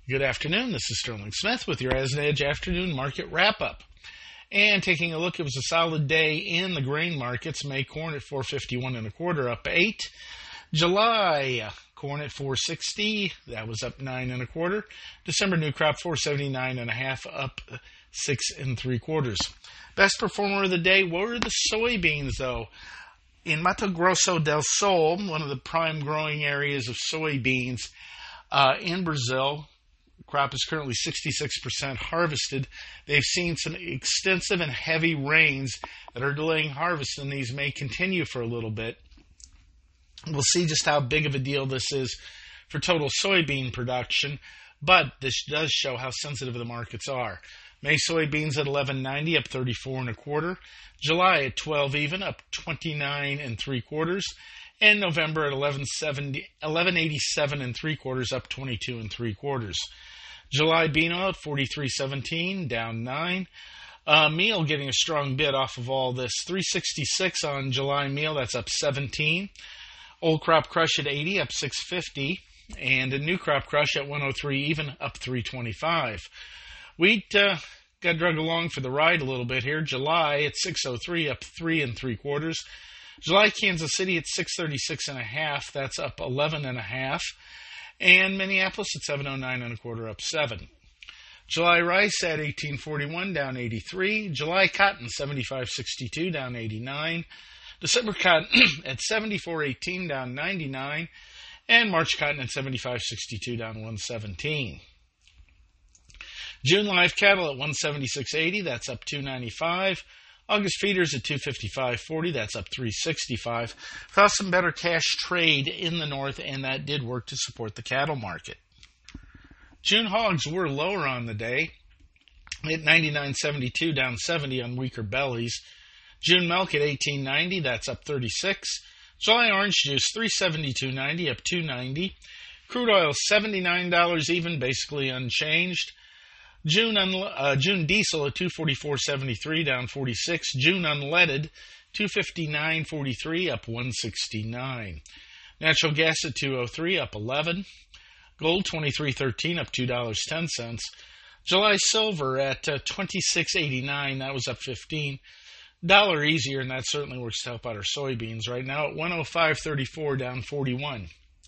Good afternoon. This is Sterling Smith with your As Edge afternoon market wrap-up. And taking a look, it was a solid day in the grain markets. May corn at 451 and a quarter, up 8. July corn at 460, that was up 9 and a quarter. December new crop 479 and a half, up 6 3/4. Best performer of the day were the soybeans, though. In Mato Grosso del Sul, one of the prime growing areas of soybeans in Brazil, crop is currently 66% harvested. They've seen some extensive and heavy rains that are delaying harvest, and these may continue for a little bit. We'll see just how big of a deal this is for total soybean production, but this does show how sensitive the markets are. May soybeans at 11.90, up 34 and a quarter. July at 12 even, up 29 3/4. And November at 11.87 3/4, up 22 3/4. July bean oil at 43.17, down 9. Meal getting a strong bid off of all this. 366 on July meal, that's up 17. Old crop crush at 80, up 650. And a new crop crush at 103 even, up 325. Wheat got drug along for the ride a little bit here. July at 603, up 3 3/4. July Kansas City at 636 and a half, that's up 11 and a half. And Minneapolis at 709 and a quarter, up 7. July rice at 1841, down 83. July cotton 75.62, down 89. December cotton at 74.18, down 99. And March cotton at 75.62, down 117. June live cattle at 176.80, that's up 295. August feeders at 255.40, that's up 365. Saw some better cash trade in the north, and that did work to support the cattle market. June hogs were lower on the day at 99.72, down 70 on weaker bellies. June milk at 18.90, that's up 36. July orange juice 372.90, up 290. Crude oil $79 even, basically unchanged. June diesel at 244.73, down 46. June unleaded 259.43, up 169. Natural gas at 203, up 11. Gold 23.13, up $2.10. July silver at 26.89, that was up 15. Dollar easier, and that certainly works to help out our soybeans right now at 105.34, down 41.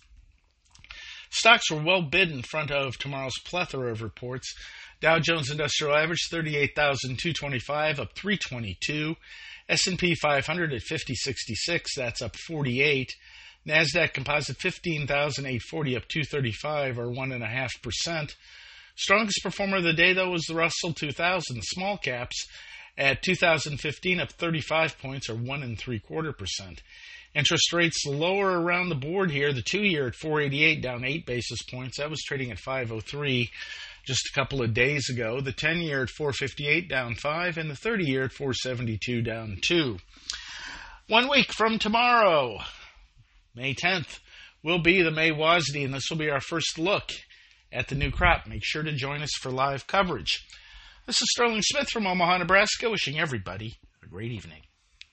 Stocks were well bid in front of tomorrow's plethora of reports. Dow Jones Industrial Average 38,225, up 322. S&P 500 at 5066, that's up 48. Nasdaq Composite 15,840, up 235, or 1.5%. Strongest performer of the day, though, was the Russell 2000 small caps at 2,015, up 35 points, or 1 3/4%. Interest rates lower around the board here. The 2-year at 488, down 8 basis points. That was trading at 503 just a couple of days ago. The 10-year at 458, down 5, and the 30-year at 472, down 2. 1 week from tomorrow, May 10th, will be the May WASDE, and this will be our first look at the new crop. Make sure to join us for live coverage. This is Sterling Smith from Omaha, Nebraska, wishing everybody a great evening.